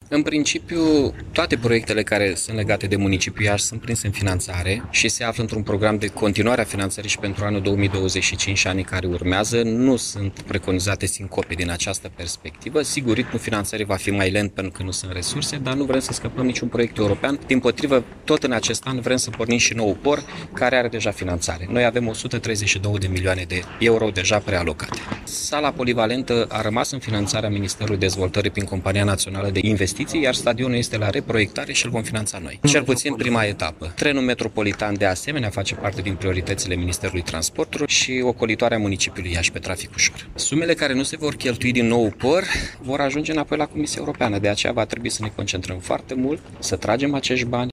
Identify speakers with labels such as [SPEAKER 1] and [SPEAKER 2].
[SPEAKER 1] În principiu, toate proiectele care sunt legate de municipiul Iași sunt prinse în finanțare și se află într-un program de continuare a finanțării și pentru anul 2025 și anii care urmează. Nu sunt preconizate sincope din această perspectivă. Sigur, ritmul finanțării va fi mai lent pentru că nu sunt resurse, dar nu vrem să scăpăm niciun proiect european. Dimpotrivă, tot în acest an vrem să pornim și nou POR, care are deja finanțare. Noi avem 132 de milioane de euro deja prealocate. Sala polivalentă a rămas în finanțarea Ministerului Dezvoltării prin Compania Națională de Investiții, iar stadionul este la reproiectare și îl vom finanța noi. Cel puțin prima etapă. Trenul metropolitan de asemenea face parte din prioritățile Ministerului Transporturilor și ocolitoarea municipiului Iași pe trafic ușor. Sumele care nu se vor cheltui din nou POR vor ajunge înapoi la Comisia Europeană, de aceea va trebui să ne concentrăm foarte mult, să tragem acești bani